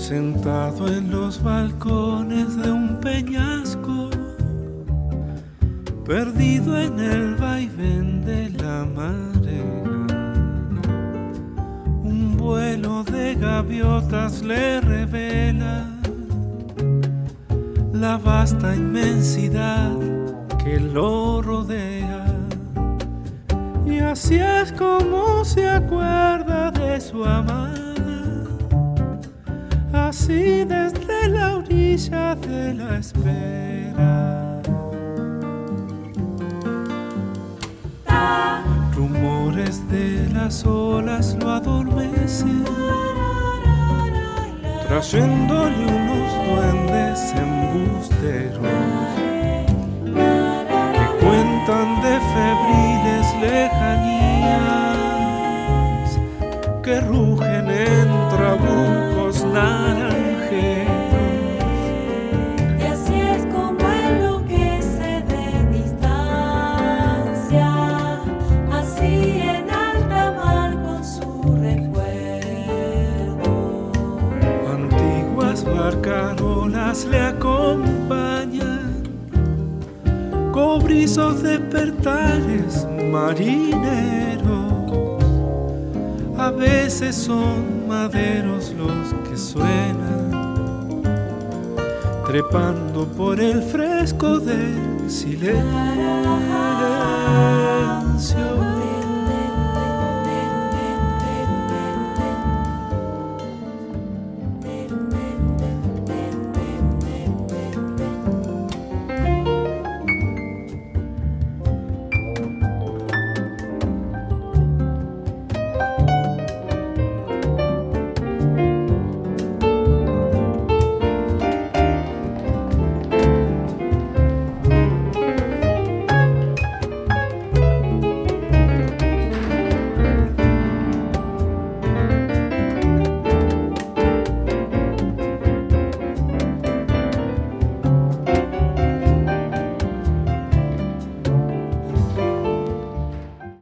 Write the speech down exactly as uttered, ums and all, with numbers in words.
Sentado en los balcones de un peñasco, perdido en el vaivén de la marea, un vuelo de gaviotas le revela la vasta inmensidad que lo rodea. Y así es como se acuerda de su amada, así desde la orilla de la espera. Rumores de las olas lo adormecen, trayéndole unos duendes embusteros que cuentan de febriles lejanías que rugen en trabucos naranjeros. Y así es como enloquece de distancia, así en alta mar con su recuerdo. Antiguas barcarolas le acompañan, cobrizos despertares marineros. A veces son maderos los que suenan, trepando por el fresco del silencio.